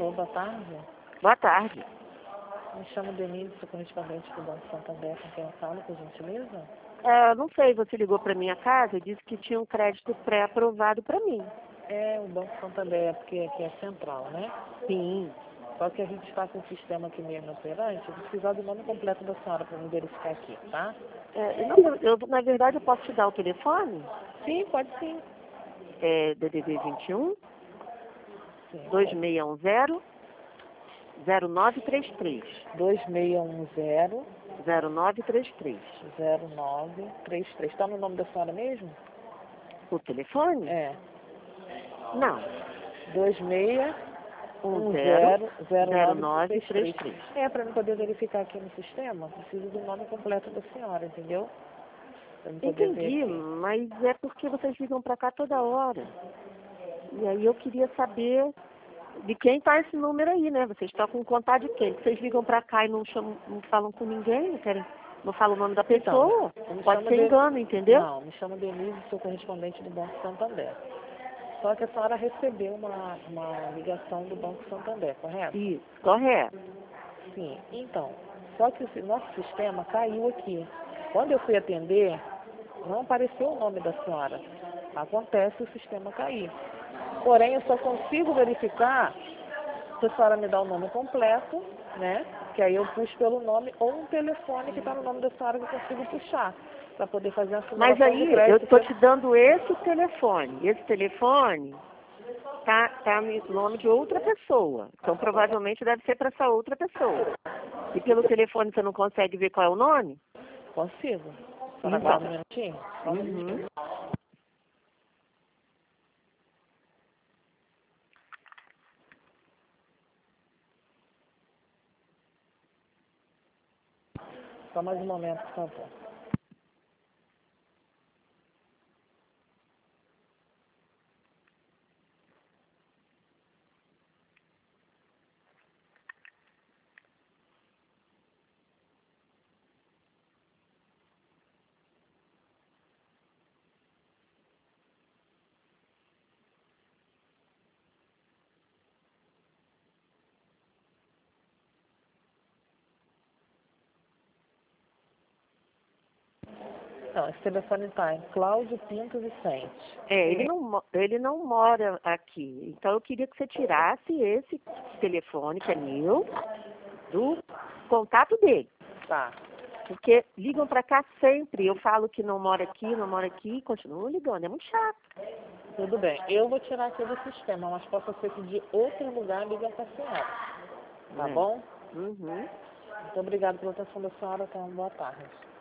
Alô, boa tarde. Boa tarde. Me chamo Denise, sou correspondente do Banco Santander, com quem eu falo, por gentileza? Não sei, você ligou para minha casa e disse que tinha um crédito pré-aprovado para mim. É, o Banco Santander, porque aqui é central, né? Sim. Só que a gente está com o sistema aqui meio inoperante, eu vou precisar do nome completo da senhora para me verificar aqui, tá? Na verdade, eu posso te dar o telefone? Sim, pode sim. É DDD 21 Sim, 2610 0933. 2610 0933. 0933. Está no nome da senhora mesmo? O telefone? É. Não. 26100933. 0933. É, para eu poder verificar aqui no sistema, preciso do nome completo da senhora, entendeu? Para eu poder ver Entendi, aqui. mas é porque vocês ligam para cá toda hora. E aí eu queria saber de quem está esse número aí, né? Vocês estão com contato de quem? Vocês ligam para cá e não falam com ninguém, não falam o nome da pessoa? Então, Pode ser engano, entendeu? Não, me chamo Denise, sou correspondente do Banco Santander. Só que a senhora recebeu uma ligação do Banco Santander, correto? Isso, correto. Sim. Então, só que o nosso sistema caiu aqui. Quando eu fui atender, não apareceu o nome da senhora. Acontece o sistema cair. Porém, eu só consigo verificar se a senhora me dá o nome completo, né? Que aí eu puxo pelo nome ou um telefone que está no nome da senhora que eu consigo puxar para poder fazer a simulação Mas aí do crédito. eu estou te dando esse telefone. Esse telefone tá no nome de outra pessoa. Então provavelmente deve ser para essa outra pessoa. E pelo telefone você não consegue ver qual é o nome? Consigo. Só Então. aguarda um minutinho? Só um Uhum. minutinho. Só mais um momento, por favor. Não, esse telefone está em Cláudio Pinto Vicente. Ele não mora aqui. Então eu queria que você tirasse esse telefone, que é meu, do contato dele. Tá. Porque ligam para cá sempre. Eu falo que não mora aqui, e continuam ligando. É muito chato. Tudo bem. Eu vou tirar aqui do sistema, mas possa ser que de outro lugar liga para a senhora. Tá bom? Uhum. Muito obrigada pela atenção da senhora. Então, boa tarde.